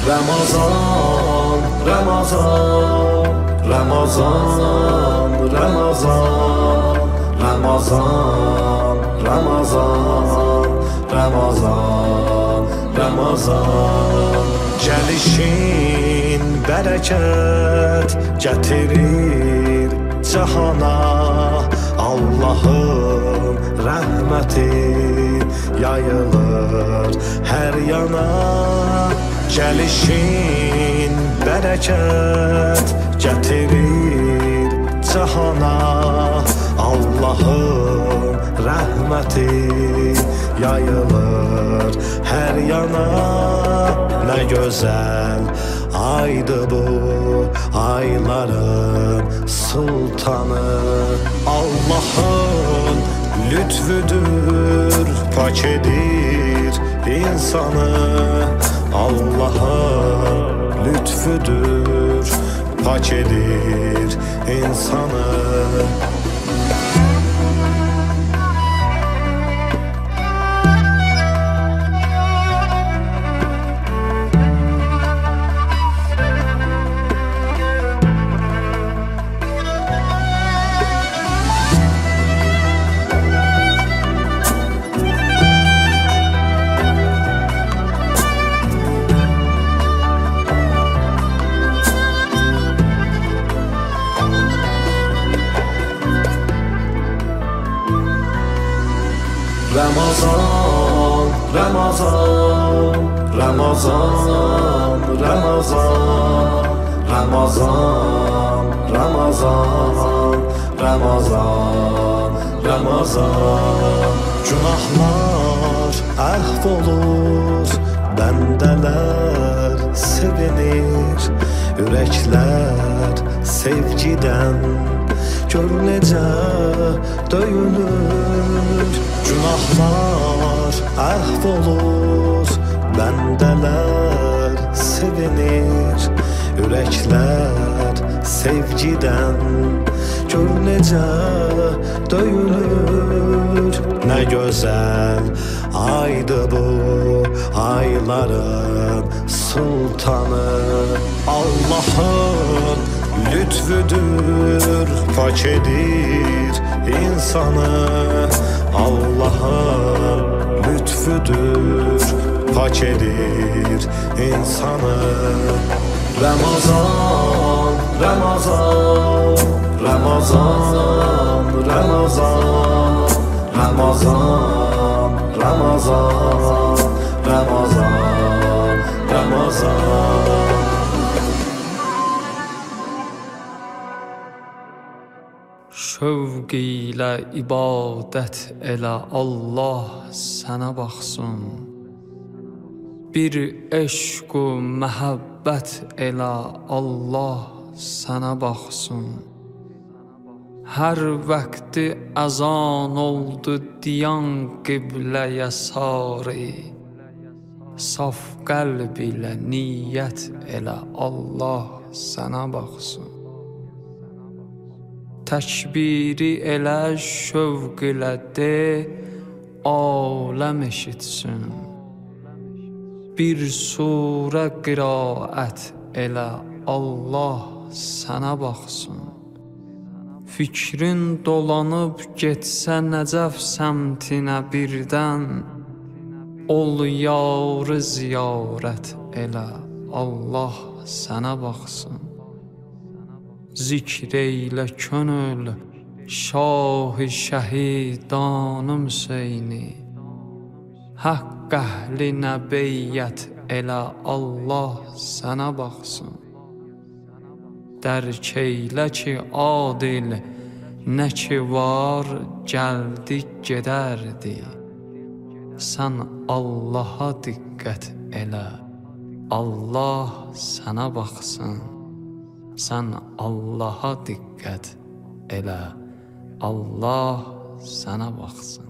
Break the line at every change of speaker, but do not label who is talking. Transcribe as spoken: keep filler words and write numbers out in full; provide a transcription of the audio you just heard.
Ramazan, Ramazan, Ramazan, Ramazan, Ramazan, Ramazan, Ramazan, Ramazan. Gəlişin bərəkət gətirir cahana, Allahın rəhməti yayılır hər yana. Gəlişin bərəkət gətirir cahana, Allahın rəhməti yayılır hər yana. Nə gözəl aydı bu, ayların sultanı. Allahın lütfüdür, pak edir insanı. Allah'ın lütfüdür, pak edir insanı. Ramazan, Ramazan, Ramazan, Ramazan, Ramazan, Ramazan, Ramazan, Ramazan. Günahlar əhv olur, bəndələr sevinir, ürəklər sevgidən gör necə döyünür. Günahlar əhv olur, bəndələr sevinir, ürəklər sevgidən gör necə döyünür. Nə gözəl aydı bu, ayların sultanı. Allah'ın lütfüdür, pak edir insanı. Allah'ın lütfüdür, pak edir insanı. Ramazan, Ramazan, Ramazan, Ramazan, Ramazan, Ramazan, Ramazan, Ramazan.
Şövq ilə ibadət elə, Allah sənə baxsın. Bir eşq u məhəbbət elə, Allah sənə baxsın. Hər vaxtı əzan oldu diyan qibləyə sarı, saf qəlb ilə niyyət elə, Allah sənə baxsın. Təkbiri elə, şövq ilə de, aləm eşitsin. Bir surə qiraət elə, Allah sənə baxsın. Fikrin dolanıb getsə Nəcəf səmtinə birdən, ol yarı ziyarət elə, Allah sənə baxsın. Zikr eylə könül şah-ı şəhidanım Hüseyni, haqq əhlinə beyyət elə, Allah sənə baxsın. Dərk eylə ki adil, nə ki var gəldi gedərdi. Sən Allaha diqqət elə, Allah sənə baxsın. Sən Allaha diqqət elə, Allah sənə baxsın.